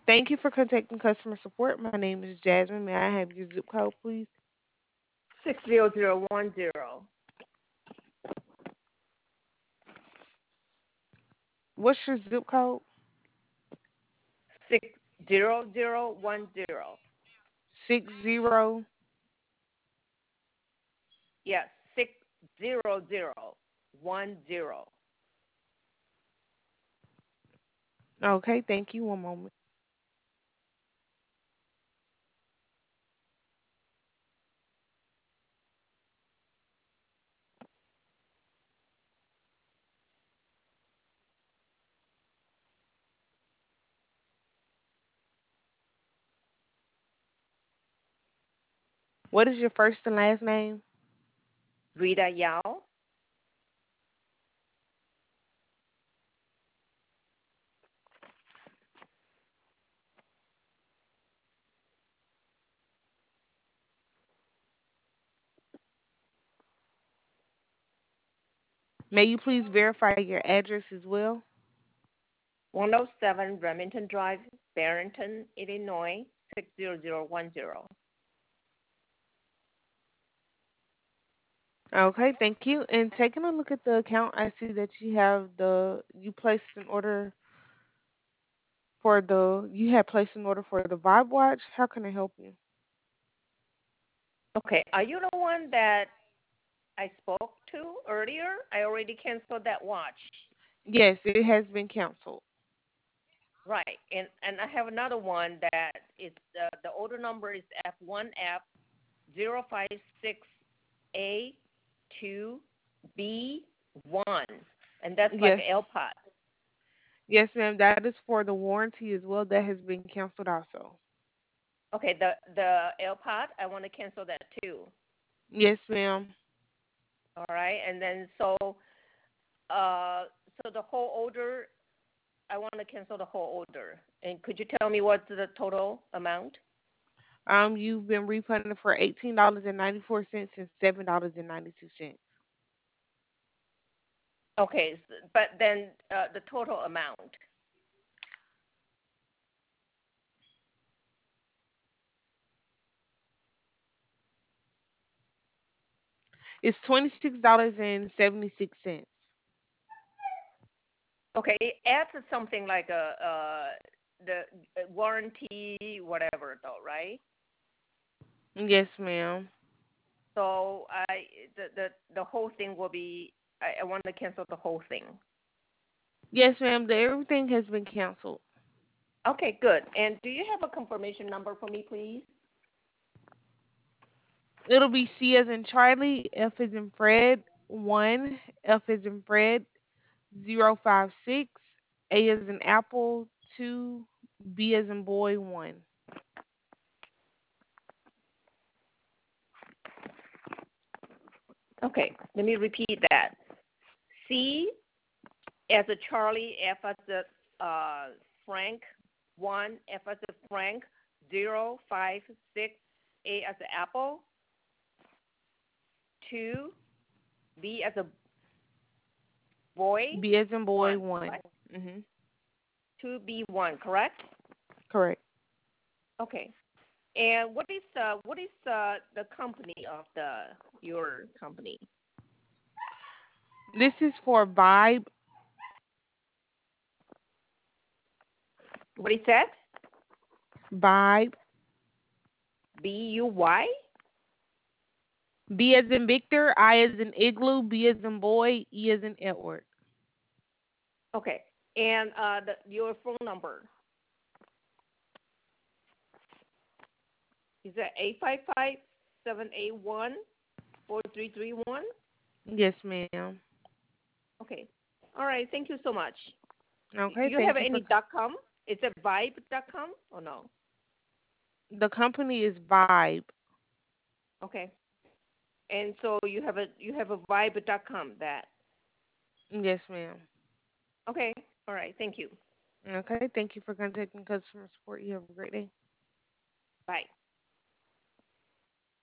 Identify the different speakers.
Speaker 1: Thank you for contacting customer support. My name is Jasmine. May I have your zip code, please?
Speaker 2: 60010.
Speaker 1: What's your zip code?
Speaker 2: 60010.
Speaker 1: 60.
Speaker 2: Yes, 60010.
Speaker 1: Okay, thank you. One moment. What is your first and last name?
Speaker 2: Rita Yao.
Speaker 1: May you please verify your address as well?
Speaker 2: 107 Remington Drive, Barrington, Illinois, 60010.
Speaker 1: Okay, thank you. And taking a look at the account, I see that you placed an order you had placed an order for the Vibe Watch. How can I help you?
Speaker 2: Okay, are you the one that I spoke to earlier? I already canceled that watch.
Speaker 1: Yes, it has been canceled.
Speaker 2: Right, and I have another one that is the order number is F1F056A2B1, and that's like
Speaker 1: Yes.
Speaker 2: an LPOT.
Speaker 1: Yes, ma'am. That is for the warranty as well. That has been canceled also.
Speaker 2: Okay, the LPOT, I want to cancel that too.
Speaker 1: Yes, ma'am.
Speaker 2: All right, and then uh so the whole order, I want to cancel the whole order. And could you tell me what's the total amount?
Speaker 1: You've been refunded for $18.94 and $7.92.
Speaker 2: Okay, but then the total amount.
Speaker 1: It's $26.76.
Speaker 2: Okay, it adds something like a the warranty whatever though, right?
Speaker 1: Yes, ma'am.
Speaker 2: So the whole thing will be. I want to cancel the whole thing.
Speaker 1: Yes, ma'am. Everything has been canceled.
Speaker 2: Okay, good. And do you have a confirmation number for me, please?
Speaker 1: It'll be C as in Charlie, F as in Fred, 1, F as in Fred, 056, A as in Apple, 2, B as in Boy, 1.
Speaker 2: Okay, let me repeat that. C as a Charlie, F as a Frank, 1, F as a Frank, 056, A as a Apple, 2, B as a boy,
Speaker 1: B as in
Speaker 2: 1,
Speaker 1: Boy, 1.
Speaker 2: right?
Speaker 1: Mm-hmm.
Speaker 2: 2B1, correct?
Speaker 1: Correct.
Speaker 2: Okay. And what is the company of the your company?
Speaker 1: This is for Vibe,
Speaker 2: What is that?
Speaker 1: Vibe,
Speaker 2: BUY?
Speaker 1: B as in Victor, I as in Igloo, B as in Boy, E as in Edward.
Speaker 2: Okay. And your phone number is that 855-781-4331?
Speaker 1: Yes, ma'am.
Speaker 2: Okay. All right. Thank you so much.
Speaker 1: Okay,
Speaker 2: You have
Speaker 1: thank you for.
Speaker 2: any dot .com? Is it vibe.com or no?
Speaker 1: The company is Vibe.
Speaker 2: Okay. And so you have a vibe.com that.
Speaker 1: Yes, ma'am.
Speaker 2: Okay. All right. Thank you.
Speaker 1: Okay, thank you for contacting customer support. You have a great day.
Speaker 2: Bye.